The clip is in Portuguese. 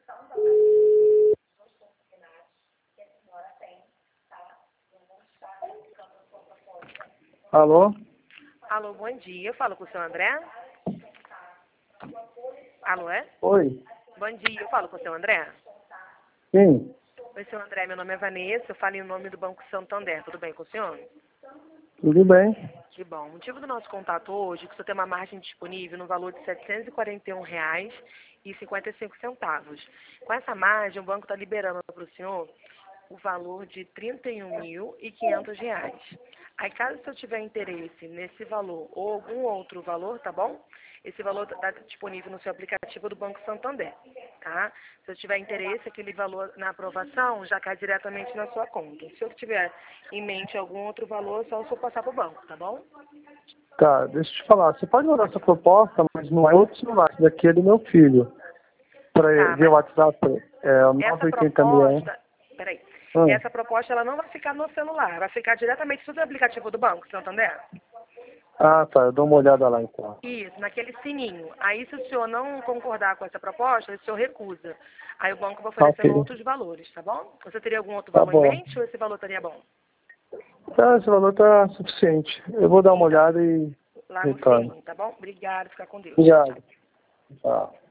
Alô? Alô, bom dia. Eu falo com o seu André? Alô, é? Oi? Bom dia. Eu falo com o seu André? Sim, Oi, seu André. Meu nome é Vanessa. Eu falo em nome do Banco Santander. Tudo bem com o senhor? tudo bem? Que bom. O motivo do nosso contato hoje é que o senhor tem uma margem disponível no valor de R$ 741,55. Com essa margem, o banco está liberando para o senhor o valor de R$ 31.500. Aí, caso o senhor tiver interesse nesse valor ou algum outro valor, tá bom? Esse valor está disponível no seu aplicativo do Banco Santander, tá? Se eu tiver interesse, aquele valor na aprovação já cai diretamente na sua conta. Se eu tiver em mente algum outro valor, é só o senhor passar para o banco, tá bom? Tá, deixa eu te falar. Você pode mandar essa proposta, mas não é outro celular. Esse daqui é do meu filho. Para Tá, ver o mas WhatsApp, é o essa 980 proposta, peraí, Ah, essa proposta ela não vai ficar no celular, vai ficar diretamente no seu aplicativo do Banco Santander. tá, eu dou uma olhada lá então. Isso, naquele sininho. Aí, se o senhor não concordar com essa proposta, o senhor recusa. Aí o banco vai oferecendo Ok, outros valores, tá bom? Você teria algum outro tá valor em bom. mente ou esse valor estaria bom? Esse valor tá suficiente. Eu vou dar uma Então, olhada e lá no retorno. sininho, tá bom? Obrigada, fica com Deus. Tchau, tchau. Obrigado. Tchau.